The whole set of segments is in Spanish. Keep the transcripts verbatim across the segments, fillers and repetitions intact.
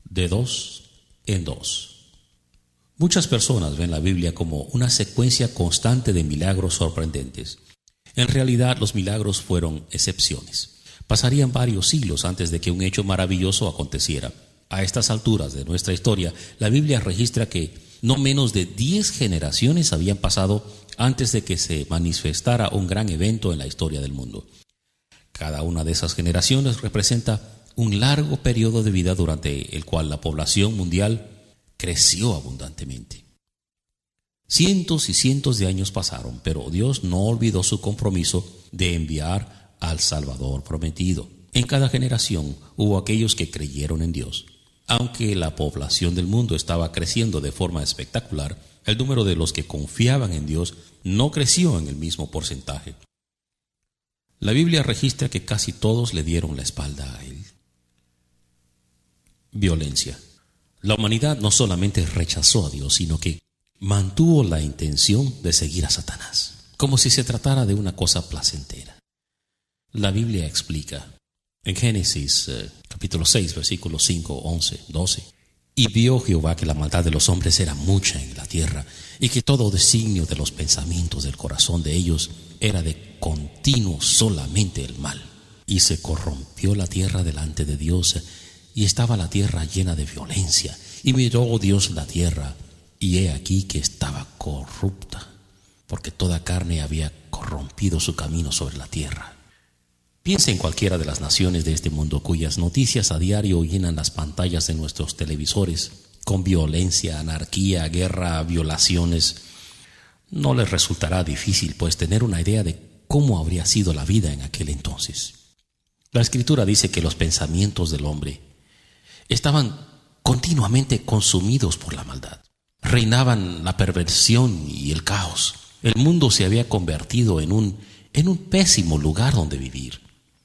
de dos en dos. Muchas personas ven la Biblia como una secuencia constante de milagros sorprendentes. En realidad, los milagros fueron excepciones. Pasarían varios siglos antes de que un hecho maravilloso aconteciera. A estas alturas de nuestra historia, la Biblia registra que no menos de diez generaciones habían pasado antes de que se manifestara un gran evento en la historia del mundo. Cada una de esas generaciones representa un largo periodo de vida durante el cual la población mundial creció abundantemente. Cientos y cientos de años pasaron, pero Dios no olvidó su compromiso de enviar al Salvador prometido. En cada generación hubo aquellos que creyeron en Dios. Aunque la población del mundo estaba creciendo de forma espectacular, el número de los que confiaban en Dios no creció en el mismo porcentaje. La Biblia registra que casi todos le dieron la espalda a Él. Violencia. La humanidad no solamente rechazó a Dios, sino que mantuvo la intención de seguir a Satanás, como si se tratara de una cosa placentera. La Biblia explica en Génesis eh, capítulo seis, versículos cinco, once, doce. Y vio Jehová que la maldad de los hombres era mucha en la tierra, y que todo designio de los pensamientos del corazón de ellos era de continuo solamente el mal. Y se corrompió la tierra delante de Dios, y estaba la tierra llena de violencia. Y miró Dios la tierra, y he aquí que estaba corrupta, porque toda carne había corrompido su camino sobre la tierra. Piensa en cualquiera de las naciones de este mundo cuyas noticias a diario llenan las pantallas de nuestros televisores con violencia, anarquía, guerra, violaciones. No les resultará difícil, pues, tener una idea de cómo habría sido la vida en aquel entonces. La Escritura dice que los pensamientos del hombre estaban continuamente consumidos por la maldad. Reinaban la perversión y el caos. El mundo se había convertido en un, en un pésimo lugar donde vivir,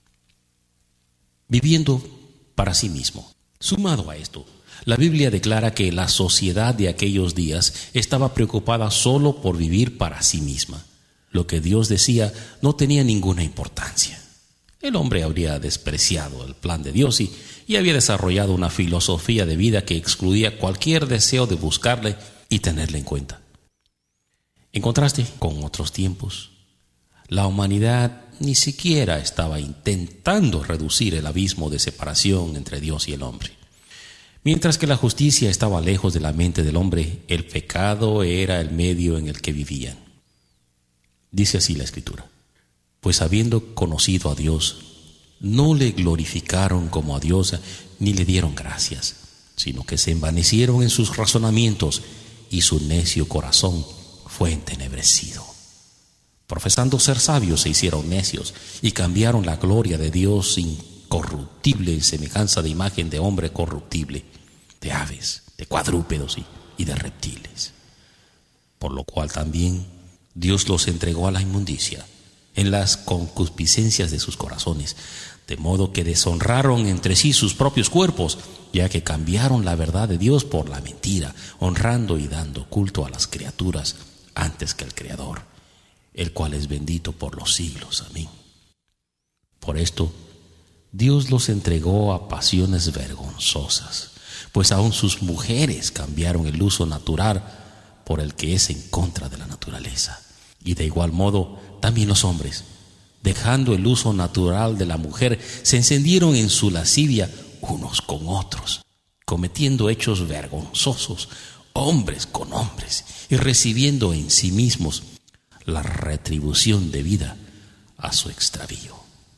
viviendo para sí mismo. Sumado a esto, la Biblia declara que la sociedad de aquellos días estaba preocupada solo por vivir para sí misma. Lo que Dios decía no tenía ninguna importancia. El hombre habría despreciado el plan de Dios y, y había desarrollado una filosofía de vida que excluía cualquier deseo de buscarle y tenerle en cuenta. En contraste con otros tiempos, la humanidad ni siquiera estaba intentando reducir el abismo de separación entre Dios y el hombre. Mientras que la justicia estaba lejos de la mente del hombre, el pecado era el medio en el que vivían. Dice así la Escritura: pues habiendo conocido a Dios, no le glorificaron como a Dios, ni le dieron gracias, sino que se envanecieron en sus razonamientos, y su necio corazón fue entenebrecido. Profesando ser sabios, se hicieron necios, y cambiaron la gloria de Dios incorruptible en semejanza de imagen de hombre corruptible, de aves, de cuadrúpedos y, y de reptiles. Por lo cual también Dios los entregó a la inmundicia en las concupiscencias de sus corazones, de modo que deshonraron entre sí sus propios cuerpos, ya que cambiaron la verdad de Dios por la mentira, honrando y dando culto a las criaturas antes que al Creador, el cual es bendito por los siglos. Amén. Por esto, Dios los entregó a pasiones vergonzosas, pues aún sus mujeres cambiaron el uso natural por el que es en contra de la naturaleza. Y de igual modo, también los hombres, dejando el uso natural de la mujer, se encendieron en su lascivia unos con otros, cometiendo hechos vergonzosos, hombres con hombres, y recibiendo en sí mismos la retribución debida a su extravío.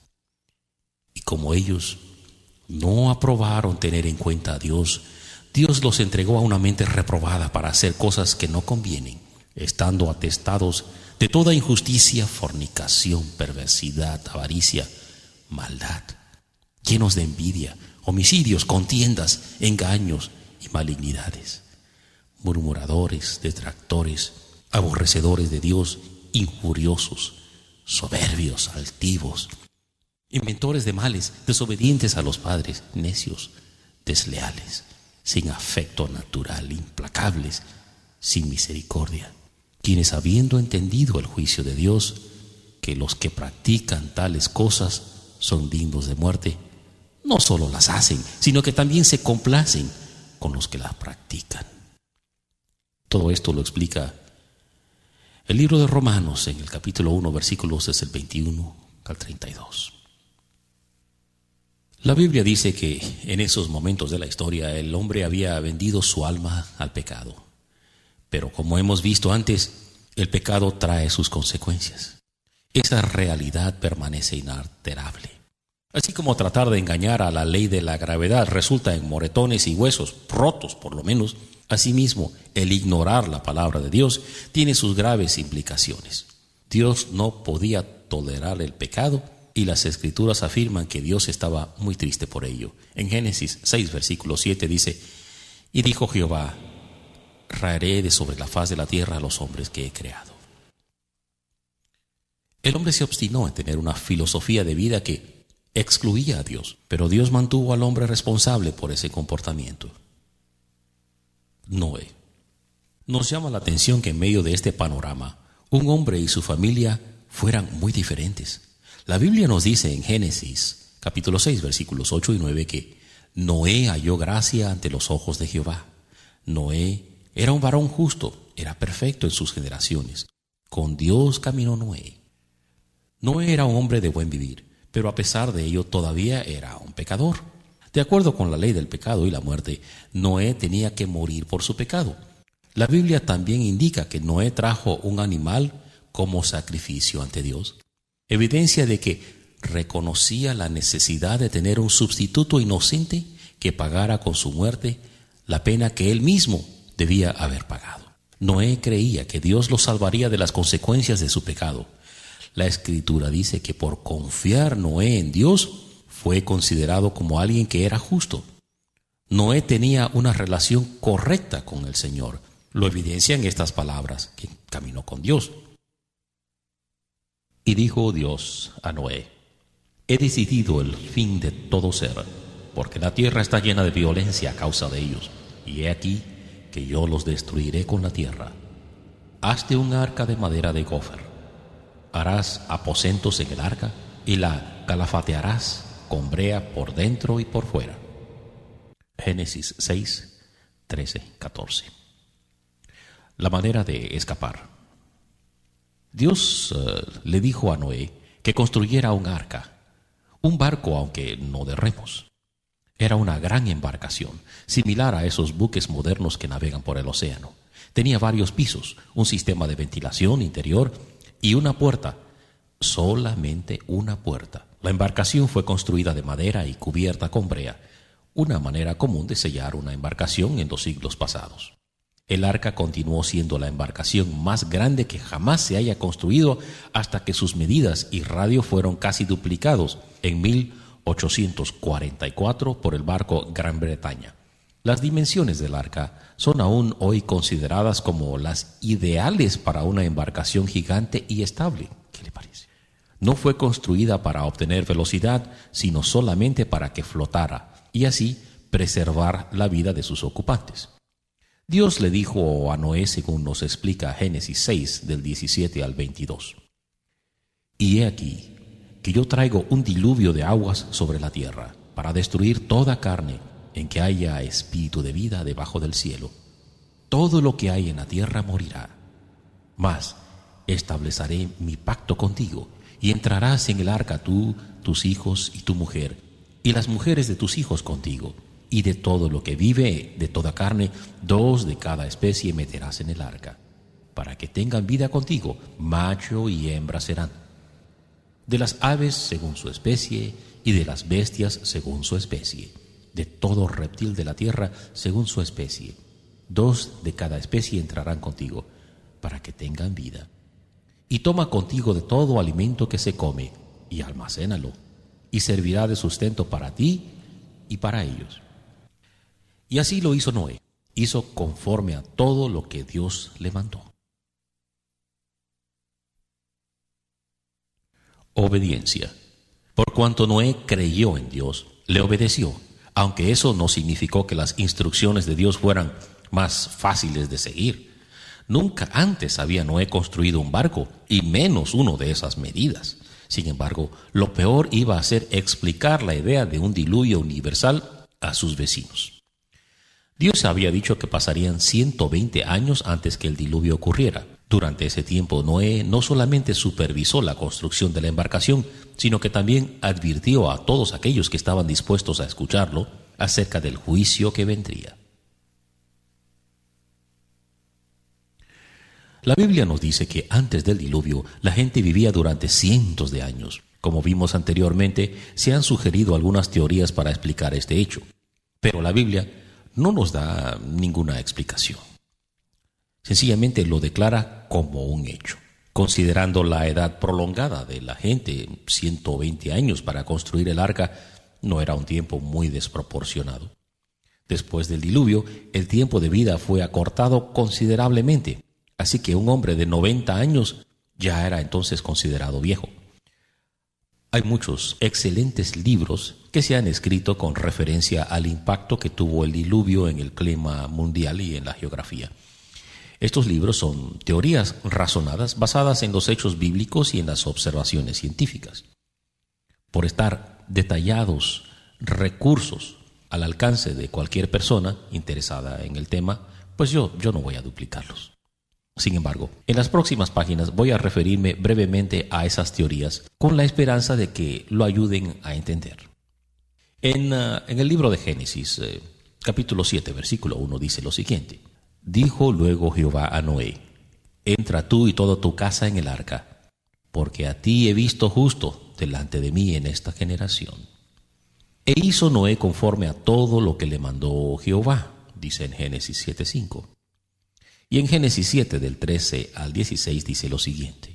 Y como ellos no aprobaron tener en cuenta a Dios, Dios los entregó a una mente reprobada para hacer cosas que no convienen, estando atestados de toda injusticia, fornicación, perversidad, avaricia, maldad, llenos de envidia, homicidios, contiendas, engaños y malignidades, murmuradores, detractores, aborrecedores de Dios, injuriosos, soberbios, altivos, inventores de males, desobedientes a los padres, necios, desleales, sin afecto natural, implacables, sin misericordia, quienes, habiendo entendido el juicio de Dios, que los que practican tales cosas son dignos de muerte, no solo las hacen, sino que también se complacen con los que las practican. Todo esto lo explica el libro de Romanos en el capítulo uno, versículos desde el veintiuno al treinta y dos. La Biblia dice que en esos momentos de la historia el hombre había vendido su alma al pecado. Pero como hemos visto antes, el pecado trae sus consecuencias. Esa realidad permanece inalterable. Así como tratar de engañar a la ley de la gravedad resulta en moretones y huesos rotos por lo menos, asimismo el ignorar la palabra de Dios tiene sus graves implicaciones. Dios no podía tolerar el pecado y las Escrituras afirman que Dios estaba muy triste por ello. En Génesis seis, versículo siete dice: y dijo Jehová, raeré de sobre la faz de la tierra a los hombres que he creado. El hombre se obstinó en tener una filosofía de vida que excluía a Dios, pero Dios mantuvo al hombre responsable por ese comportamiento. Noé. Nos llama la atención que en medio de este panorama, un hombre y su familia fueran muy diferentes. La Biblia nos dice en Génesis, capítulo seis, versículos ocho y nueve, que Noé halló gracia ante los ojos de Jehová. Noé era un varón justo, era perfecto en sus generaciones. Con Dios caminó Noé. Noé era un hombre de buen vivir, pero a pesar de ello todavía era un pecador. De acuerdo con la ley del pecado y la muerte, Noé tenía que morir por su pecado. La Biblia también indica que Noé trajo un animal como sacrificio ante Dios, evidencia de que reconocía la necesidad de tener un sustituto inocente que pagara con su muerte la pena que él mismo debía haber pagado. Noé creía que Dios lo salvaría de las consecuencias de su pecado. La Escritura dice que por confiar Noé en Dios fue considerado como alguien que era justo. Noé tenía una relación correcta con el Señor. Lo evidencia en estas palabras, que caminó con Dios. Y dijo Dios a Noé: he decidido el fin de todo ser, porque la tierra está llena de violencia a causa de ellos, y he aquí que yo los destruiré con la tierra. Hazte un arca de madera de gofer. Harás aposentos en el arca y la calafatearás con brea por dentro y por fuera. Génesis seis, trece, catorce. La manera de escapar. Dios uh, le dijo a Noé que construyera un arca, un barco aunque no de remos. Era una gran embarcación, similar a esos buques modernos que navegan por el océano. Tenía varios pisos, un sistema de ventilación interior y una puerta, solamente una puerta. La embarcación fue construida de madera y cubierta con brea, una manera común de sellar una embarcación en los siglos pasados. El arca continuó siendo la embarcación más grande que jamás se haya construido hasta que sus medidas y radio fueron casi duplicados en mil ochocientos cuarenta y cuatro por el barco Gran Bretaña. Las dimensiones del arca son aún hoy consideradas como las ideales para una embarcación gigante y estable. ¿Qué le parece? No fue construida para obtener velocidad, sino solamente para que flotara y así preservar la vida de sus ocupantes. Dios le dijo a Noé, según nos explica Génesis seis, del diecisiete al veintidós: y he aquí que yo traigo un diluvio de aguas sobre la tierra para destruir toda carne en que haya espíritu de vida debajo del cielo. Todo lo que hay en la tierra morirá. Mas estableceré mi pacto contigo, y entrarás en el arca tú, tus hijos y tu mujer, y las mujeres de tus hijos contigo, y de todo lo que vive de toda carne, dos de cada especie meterás en el arca, para que tengan vida contigo, macho y hembra serán. De las aves según su especie, y de las bestias según su especie, de todo reptil de la tierra según su especie. Dos de cada especie entrarán contigo, para que tengan vida. Y toma contigo de todo alimento que se come, y almacénalo, y servirá de sustento para ti y para ellos. Y así lo hizo Noé, hizo conforme a todo lo que Dios le mandó. Obediencia. Por cuanto Noé creyó en Dios, le obedeció, aunque eso no significó que las instrucciones de Dios fueran más fáciles de seguir. Nunca antes había Noé construido un barco, y menos uno de esas medidas. Sin embargo, lo peor iba a ser explicar la idea de un diluvio universal a sus vecinos. Dios había dicho que pasarían ciento veinte años antes que el diluvio ocurriera. Durante ese tiempo, Noé no solamente supervisó la construcción de la embarcación, sino que también advirtió a todos aquellos que estaban dispuestos a escucharlo acerca del juicio que vendría. La Biblia nos dice que antes del diluvio la gente vivía durante cientos de años. Como vimos anteriormente, se han sugerido algunas teorías para explicar este hecho, pero la Biblia no nos da ninguna explicación. Sencillamente lo declara como un hecho. Considerando la edad prolongada de la gente, ciento veinte años para construir el arca, no era un tiempo muy desproporcionado. Después del diluvio, el tiempo de vida fue acortado considerablemente, así que un hombre de noventa años ya era entonces considerado viejo. Hay muchos excelentes libros que se han escrito con referencia al impacto que tuvo el diluvio en el clima mundial y en la geografía. Estos libros son teorías razonadas basadas en los hechos bíblicos y en las observaciones científicas. Por estar detallados recursos al alcance de cualquier persona interesada en el tema, pues yo, yo no voy a duplicarlos. Sin embargo, en las próximas páginas voy a referirme brevemente a esas teorías con la esperanza de que lo ayuden a entender. En, uh, en el libro de Génesis, eh, capítulo siete, versículo uno, dice lo siguiente: Dijo luego Jehová a Noé: Entra tú y toda tu casa en el arca, porque a ti he visto justo delante de mí en esta generación. E hizo Noé conforme a todo lo que le mandó Jehová, dice en Génesis siete cinco. Y en Génesis siete, del trece al dieciséis, dice lo siguiente: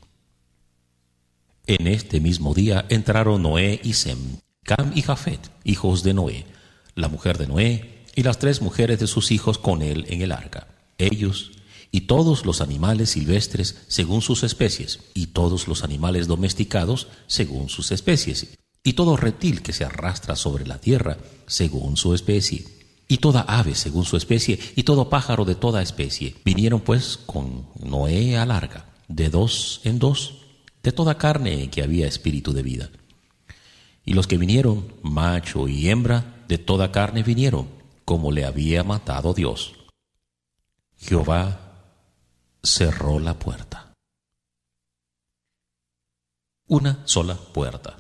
En este mismo día entraron Noé y Sem, Cam y Jafet, hijos de Noé, la mujer de Noé, y las tres mujeres de sus hijos con él en el arca, ellos y todos los animales silvestres según sus especies, y todos los animales domesticados según sus especies, y todo reptil que se arrastra sobre la tierra según su especie, y toda ave según su especie, y todo pájaro de toda especie. Vinieron pues con Noé al arca, de dos en dos, de toda carne en que había espíritu de vida. Y los que vinieron, macho y hembra, de toda carne vinieron, como le había mandado Dios. Jehová cerró la puerta. Una sola puerta.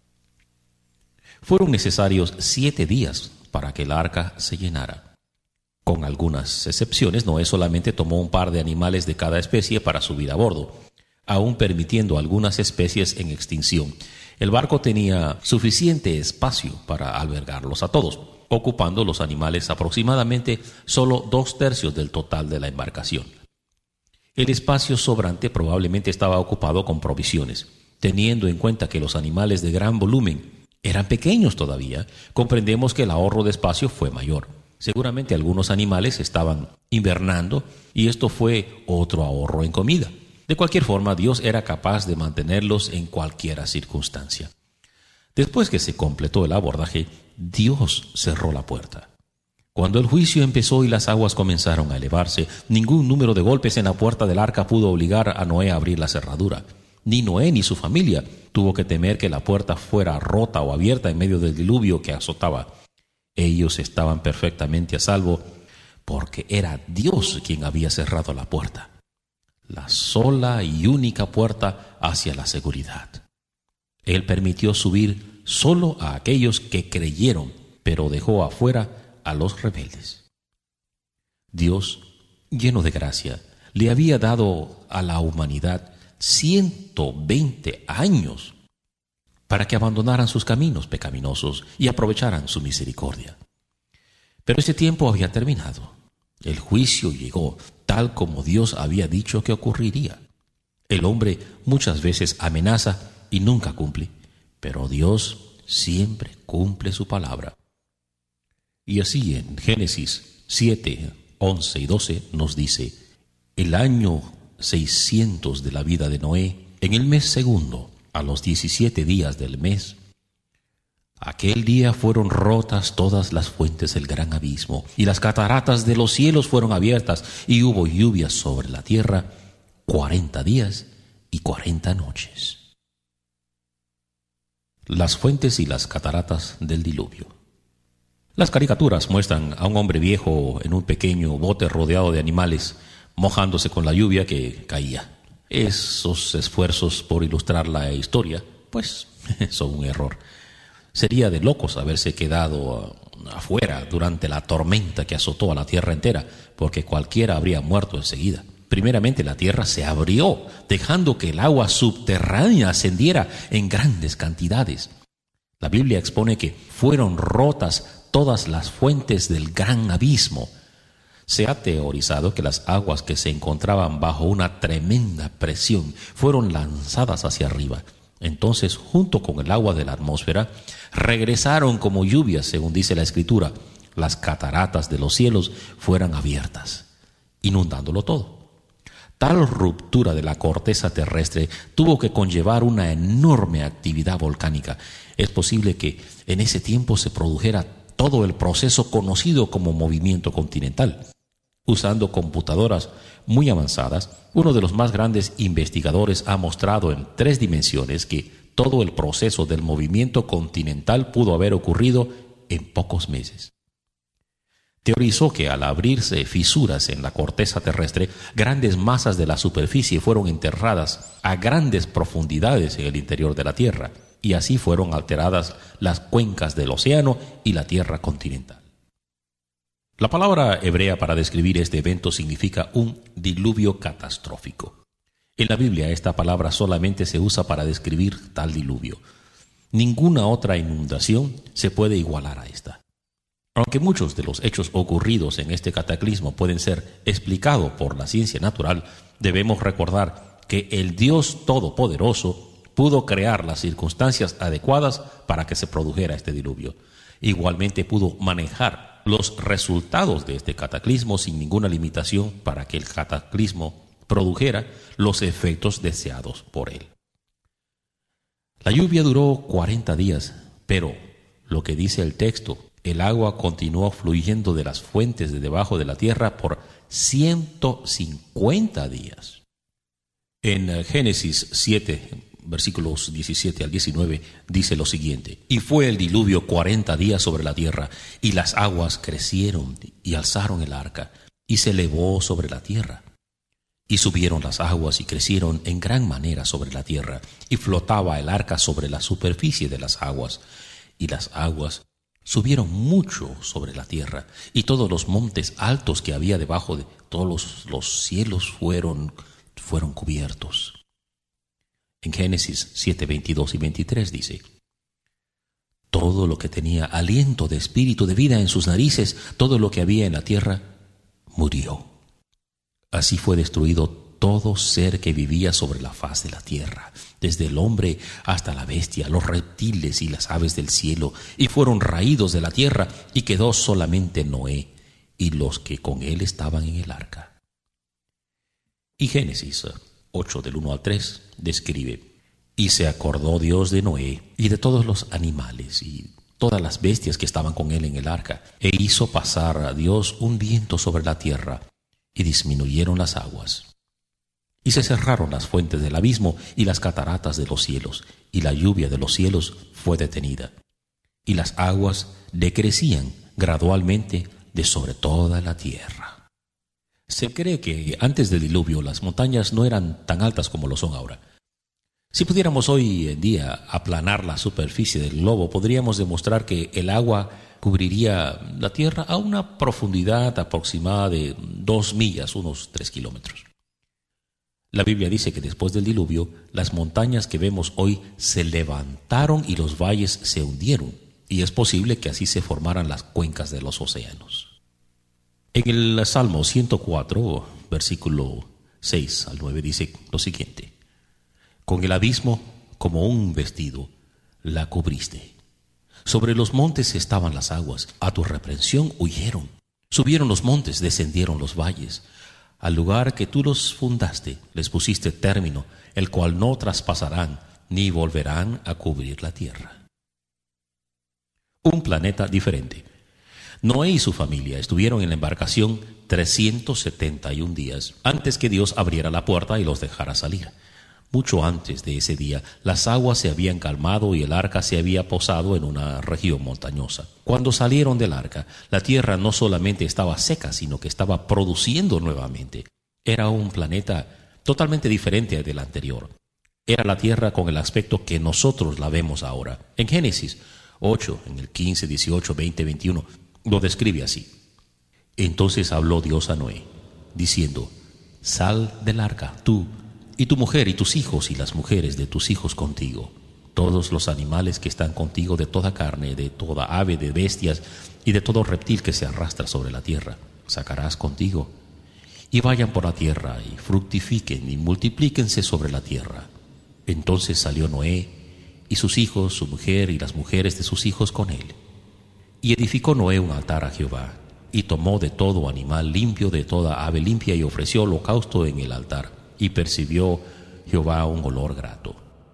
Fueron necesarios siete días para que el arca se llenara. Con algunas excepciones, Noé solamente tomó un par de animales de cada especie para subir a bordo, aún permitiendo algunas especies en extinción. El barco tenía suficiente espacio para albergarlos a todos, ocupando los animales aproximadamente solo dos tercios del total de la embarcación. El espacio sobrante probablemente estaba ocupado con provisiones. Teniendo en cuenta que los animales de gran volumen eran pequeños todavía, comprendemos que el ahorro de espacio fue mayor. Seguramente algunos animales estaban invernando y esto fue otro ahorro en comida. De cualquier forma, Dios era capaz de mantenerlos en cualquier circunstancia. Después que se completó el abordaje, Dios cerró la puerta. Cuando el juicio empezó y las aguas comenzaron a elevarse, ningún número de golpes en la puerta del arca pudo obligar a Noé a abrir la cerradura. Ni Noé ni su familia tuvo que temer que la puerta fuera rota o abierta en medio del diluvio que azotaba. Ellos estaban perfectamente a salvo porque era Dios quien había cerrado la puerta, la sola y única puerta hacia la seguridad. Él permitió subir solo a aquellos que creyeron, pero dejó afuera a los rebeldes. Dios, lleno de gracia, le había dado a la humanidad ciento veinte años para que abandonaran sus caminos pecaminosos y aprovecharan su misericordia. Pero ese tiempo había terminado. El juicio llegó tal como Dios había dicho que ocurriría. El hombre muchas veces amenaza y nunca cumple, pero Dios siempre cumple su palabra. Y así en Génesis siete, once y doce nos dice: el año seiscientos de la vida de Noé, en el mes segundo, a los diecisiete días del mes, aquel día fueron rotas todas las fuentes del gran abismo, y las cataratas de los cielos fueron abiertas, y hubo lluvias sobre la tierra cuarenta días y cuarenta noches. Las fuentes y las cataratas del diluvio. Las caricaturas muestran a un hombre viejo en un pequeño bote rodeado de animales, mojándose con la lluvia que caía. Esos esfuerzos por ilustrar la historia, pues, son un error. Sería de locos haberse quedado afuera durante la tormenta que azotó a la tierra entera, porque cualquiera habría muerto enseguida. Primeramente la tierra se abrió, dejando que el agua subterránea ascendiera en grandes cantidades. La Biblia expone que fueron rotas todas las fuentes del gran abismo. Se ha teorizado que las aguas que se encontraban bajo una tremenda presión fueron lanzadas hacia arriba. Entonces, junto con el agua de la atmósfera, regresaron como lluvias, según dice la Escritura. Las cataratas de los cielos fueron abiertas, inundándolo todo. Tal ruptura de la corteza terrestre tuvo que conllevar una enorme actividad volcánica. Es posible que en ese tiempo se produjera todo el proceso conocido como movimiento continental. Usando computadoras muy avanzadas, uno de los más grandes investigadores ha mostrado en tres dimensiones que todo el proceso del movimiento continental pudo haber ocurrido en pocos meses. Teorizó que al abrirse fisuras en la corteza terrestre, grandes masas de la superficie fueron enterradas a grandes profundidades en el interior de la Tierra, y así fueron alteradas las cuencas del océano y la tierra continental. La palabra hebrea para describir este evento significa un diluvio catastrófico. En la Biblia esta palabra solamente se usa para describir tal diluvio. Ninguna otra inundación se puede igualar a esta. Aunque muchos de los hechos ocurridos en este cataclismo pueden ser explicados por la ciencia natural, debemos recordar que el Dios Todopoderoso pudo crear las circunstancias adecuadas para que se produjera este diluvio. Igualmente pudo manejar los resultados de este cataclismo sin ninguna limitación para que el cataclismo produjera los efectos deseados por él. La lluvia duró cuarenta días, pero lo que dice el texto, el agua continuó fluyendo de las fuentes de debajo de la tierra por ciento cincuenta días. En Génesis siete, versículos diecisiete al diecinueve, dice lo siguiente: Y fue el diluvio cuarenta días sobre la tierra, y las aguas crecieron y alzaron el arca, y se elevó sobre la tierra. Y subieron las aguas y crecieron en gran manera sobre la tierra, y flotaba el arca sobre la superficie de las aguas. Y las aguas subieron mucho sobre la tierra, y todos los montes altos que había debajo de todos los, los cielos fueron, fueron cubiertos. En Génesis siete, veintidós y veintitrés dice: Todo lo que tenía aliento de espíritu de vida en sus narices, todo lo que había en la tierra, murió. Así fue destruido todo ser que vivía sobre la faz de la tierra, desde el hombre hasta la bestia, los reptiles y las aves del cielo, y fueron raídos de la tierra, y quedó solamente Noé y los que con él estaban en el arca. Y Génesis ocho, del uno al tres, describe: Y se acordó Dios de Noé y de todos los animales y todas las bestias que estaban con él en el arca, e hizo pasar a Dios un viento sobre la tierra, y disminuyeron las aguas. Y se cerraron las fuentes del abismo y las cataratas de los cielos, y la lluvia de los cielos fue detenida. Y las aguas decrecían gradualmente de sobre toda la tierra. Se cree que antes del diluvio las montañas no eran tan altas como lo son ahora. Si pudiéramos hoy en día aplanar la superficie del globo, podríamos demostrar que el agua cubriría la tierra a una profundidad aproximada de dos millas, unos tres kilómetros. La Biblia dice que después del diluvio, las montañas que vemos hoy se levantaron y los valles se hundieron, y es posible que así se formaran las cuencas de los océanos. En el Salmo ciento cuatro, versículo seis al nueve, dice lo siguiente: Con el abismo, como un vestido, la cubriste. Sobre los montes estaban las aguas, a tu reprensión huyeron. Subieron los montes, descendieron los valles. Al lugar que tú los fundaste, les pusiste término, el cual no traspasarán, ni volverán a cubrir la tierra. Un planeta diferente. Noé y su familia estuvieron en la embarcación trescientos setenta y un días antes que Dios abriera la puerta y los dejara salir. Mucho antes de ese día, las aguas se habían calmado y el arca se había posado en una región montañosa. Cuando salieron del arca, la tierra no solamente estaba seca, sino que estaba produciendo nuevamente. Era un planeta totalmente diferente del anterior. Era la tierra con el aspecto que nosotros la vemos ahora. En Génesis ocho, en el quince, dieciocho, veinte, veintiuno, lo describe así. Entonces habló Dios a Noé, diciendo: Sal del arca, tú, y tu mujer y tus hijos y las mujeres de tus hijos contigo, todos los animales que están contigo de toda carne, de toda ave, de bestias y de todo reptil que se arrastra sobre la tierra, sacarás contigo, y vayan por la tierra y fructifiquen y multiplíquense sobre la tierra. Entonces salió Noé y sus hijos, su mujer y las mujeres de sus hijos con él. Y edificó Noé un altar a Jehová, y tomó de todo animal limpio, de toda ave limpia, y ofreció holocausto en el altar. Y percibió Jehová un olor grato.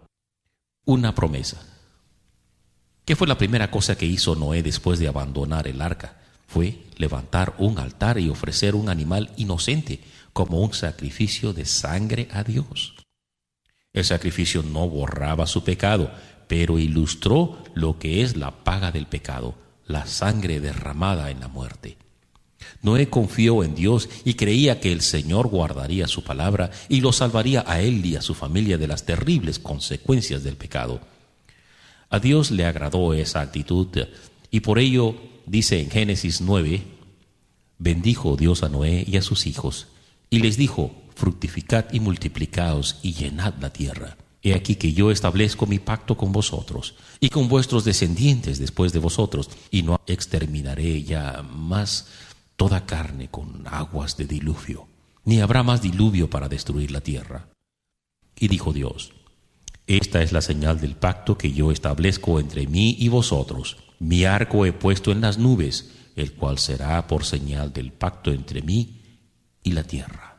Una promesa. ¿Qué fue la primera cosa que hizo Noé después de abandonar el arca? Fue levantar un altar y ofrecer un animal inocente como un sacrificio de sangre a Dios. El sacrificio no borraba su pecado, pero ilustró lo que es la paga del pecado, la sangre derramada en la muerte. Noé confió en Dios y creía que el Señor guardaría su palabra y lo salvaría a él y a su familia de las terribles consecuencias del pecado. A Dios le agradó esa actitud y por ello dice en Génesis nueve, bendijo Dios a Noé y a sus hijos y les dijo: fructificad y multiplicaos y llenad la tierra. He aquí que yo establezco mi pacto con vosotros y con vuestros descendientes después de vosotros, y no exterminaré ya más toda carne con aguas de diluvio, ni habrá más diluvio para destruir la tierra. Y dijo Dios: esta es la señal del pacto que yo establezco entre mí y vosotros. Mi arco he puesto en las nubes, el cual será por señal del pacto entre mí y la tierra.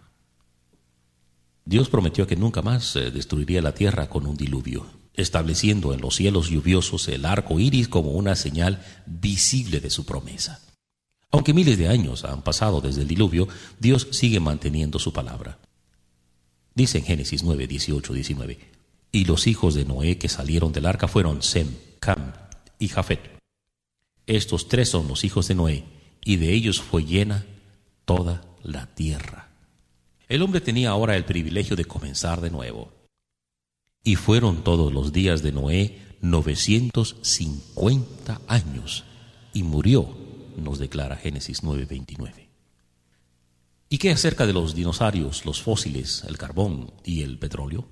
Dios prometió que nunca más destruiría la tierra con un diluvio, estableciendo en los cielos lluviosos el arco iris como una señal visible de su promesa. Aunque miles de años han pasado desde el diluvio, Dios sigue manteniendo su palabra. Dice en Génesis nueve, dieciocho, diecinueve, y los hijos de Noé que salieron del arca fueron Sem, Cam y Jafet. Estos tres son los hijos de Noé, y de ellos fue llena toda la tierra. El hombre tenía ahora el privilegio de comenzar de nuevo. Y fueron todos los días de Noé novecientos cincuenta años, y murió, nos declara Génesis nueve, veintinueve. ¿Y qué acerca de los dinosaurios, los fósiles, el carbón y el petróleo?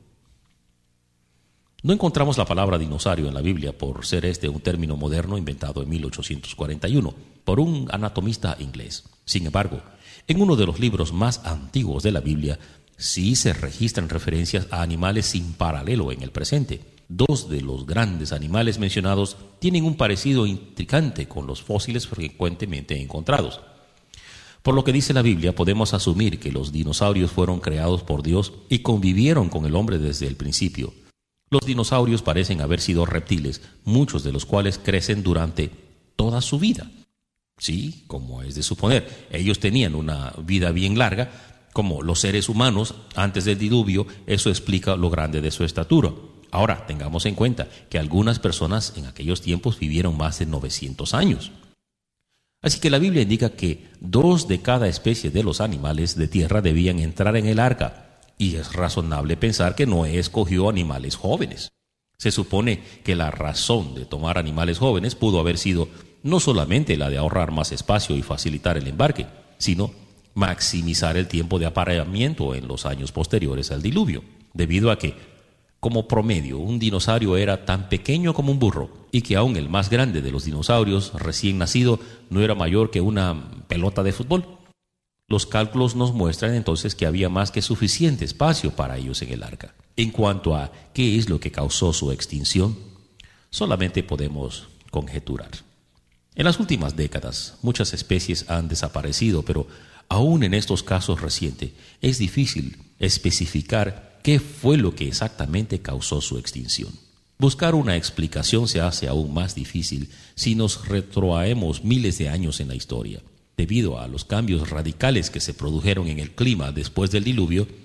No encontramos la palabra dinosaurio en la Biblia, por ser este un término moderno inventado en mil ochocientos cuarenta y uno por un anatomista inglés. Sin embargo, en uno de los libros más antiguos de la Biblia sí se registran referencias a animales sin paralelo en el presente. Dos de los grandes animales mencionados tienen un parecido intrigante con los fósiles frecuentemente encontrados. Por lo que dice la Biblia, podemos asumir que los dinosaurios fueron creados por Dios y convivieron con el hombre desde el principio. Los dinosaurios parecen haber sido reptiles, muchos de los cuales crecen durante toda su vida. Sí, como es de suponer, ellos tenían una vida bien larga, como los seres humanos antes del diluvio. Eso explica lo grande de su estatura. Ahora, tengamos en cuenta que algunas personas en aquellos tiempos vivieron más de novecientos años. Así que la Biblia indica que dos de cada especie de los animales de tierra debían entrar en el arca, y es razonable pensar que Noé escogió animales jóvenes. Se supone que la razón de tomar animales jóvenes pudo haber sido no solamente la de ahorrar más espacio y facilitar el embarque, sino maximizar el tiempo de apareamiento en los años posteriores al diluvio, debido a que, como promedio, un dinosaurio era tan pequeño como un burro, y que aún el más grande de los dinosaurios recién nacido no era mayor que una pelota de fútbol. Los cálculos nos muestran entonces que había más que suficiente espacio para ellos en el arca. En cuanto a qué es lo que causó su extinción, solamente podemos conjeturar. En las últimas décadas, muchas especies han desaparecido, pero aún en estos casos recientes es difícil especificar qué fue lo que exactamente causó su extinción. Buscar una explicación se hace aún más difícil si nos retrotraemos miles de años en la historia. Debido a los cambios radicales que se produjeron en el clima después del diluvio,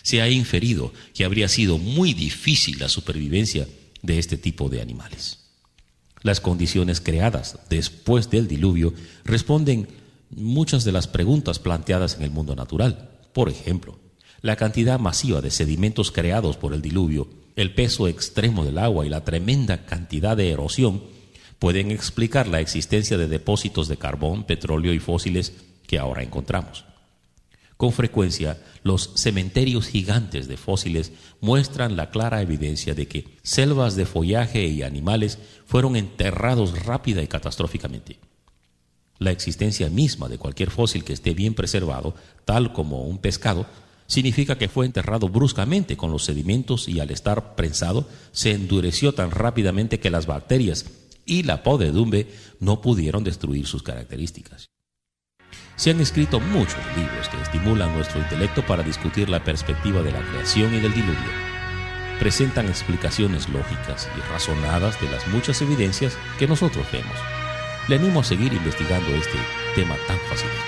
se ha inferido que habría sido muy difícil la supervivencia de este tipo de animales. Las condiciones creadas después del diluvio responden muchas de las preguntas planteadas en el mundo natural. Por ejemplo, la cantidad masiva de sedimentos creados por el diluvio, el peso extremo del agua y la tremenda cantidad de erosión pueden explicar la existencia de depósitos de carbón, petróleo y fósiles que ahora encontramos. Con frecuencia, los cementerios gigantes de fósiles muestran la clara evidencia de que selvas de follaje y animales fueron enterrados rápida y catastróficamente. La existencia misma de cualquier fósil que esté bien preservado, tal como un pescado, significa que fue enterrado bruscamente con los sedimentos y al estar prensado se endureció tan rápidamente que las bacterias y la podredumbre no pudieron destruir sus características. Se han escrito muchos libros que estimulan nuestro intelecto para discutir la perspectiva de la creación y del diluvio. Presentan explicaciones lógicas y razonadas de las muchas evidencias que nosotros vemos. Le animo a seguir investigando este tema tan fascinante.